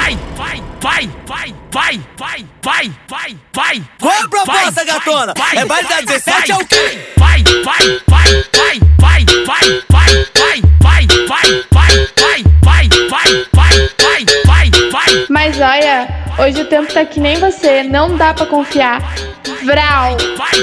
Qual é a proposta, gatona? É baile da 17 é o quê? Mas olha, hoje o tempo tá que nem você, não dá pra confiar. Vral!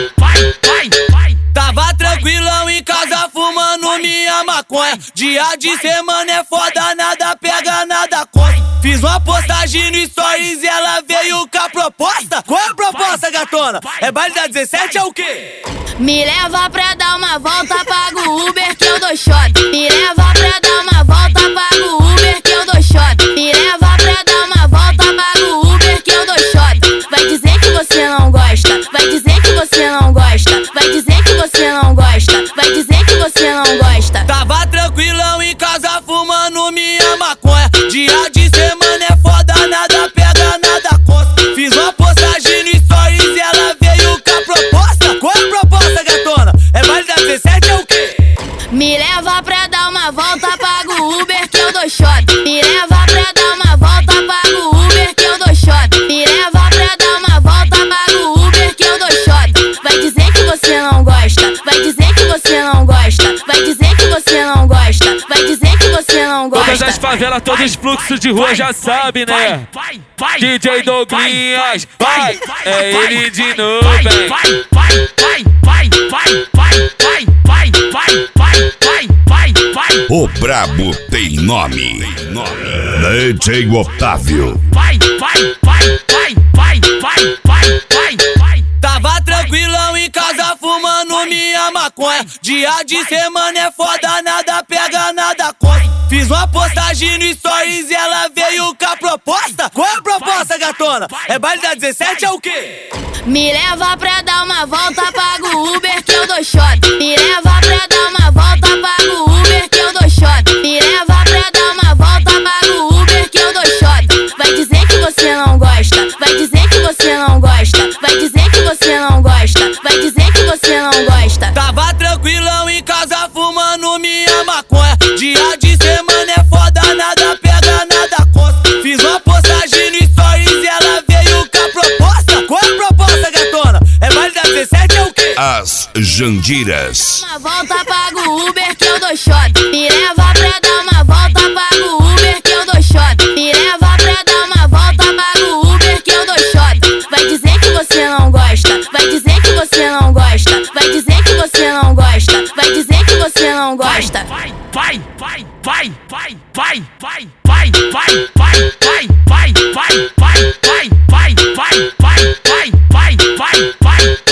Tava tranquilão em casa fumando minha maconha. Dia de semana é foda, nada pega, nada corre. Fiz uma postagem no stories e ela veio com a proposta. Qual é a proposta, gatona? É baile da 17 é o quê? Me leva pra dar uma volta, pago o Uber que eu dou shot. Me leva pra dar uma volta, pago o Uber que eu dou shot. Me leva pra dar uma volta, pago o Uber que eu dou shot. Vai dizer que você não gosta, vai dizer que você não gosta, vai dizer que você não gosta, vai dizer que você não gosta. Tava tranquilão em casa fumando minha maconha. Dia de semana é foda, nada pega, nada costa. Fiz uma postagem no stories e ela veio com a proposta. Qual é a proposta, gatona? É baile da 17 é o quê? Me leva pra dar uma volta, pago o Uber que eu dou shot. Me leva pra dar uma volta, pago o Uber que eu dou shot. Me leva pra dar uma volta, pago o Uber que eu dou shot. Vai dizer que você não gosta, vai dizer que você não gosta, vai dizer que você não gosta, vai dizer que você não gosta. Todas as favelas, todos os fluxos de rua já sabe, né? DJ Douglinhas, vai, é ele de novo, O brabo tem nome. DJ Otávio. Tava tranquilão em casa fumando minha maconha. Dia de semana é foda, nada pega, nada corre. Fiz uma postagem no stories e ela veio com a proposta. Qual é a proposta, gatona? É baile da 17 é o quê? Me leva pra dar uma volta, pago o Uber que eu dou shot. Me leva pra dar uma volta, pago o Uber que eu dou shot. Me leva pra dar uma volta, pago o Uber que eu dou shot. Vai dizer que você não gosta, vai dizer que você não gosta, vai dizer que você não gosta, vai dizer que você não gosta. Tava tranquilão em casa fumando minha maconha. Dia de semana é foda, nada pega, nada costa. Fiz uma postagem no stories e ela veio com a proposta. Qual é a proposta, gatona? É baile da 17 é o quê? As Jandiras. Uma volta, pago o Uber que eu dou shot. Me leva pra dar uma volta, pago o Uber que eu dou shot. Me leva pra dar uma volta, pago o Uber que eu dou shot. Vai dizer que você não gosta, vai dizer que você não gosta, vai dizer que você não gosta, vai dizer que você não gosta. vai.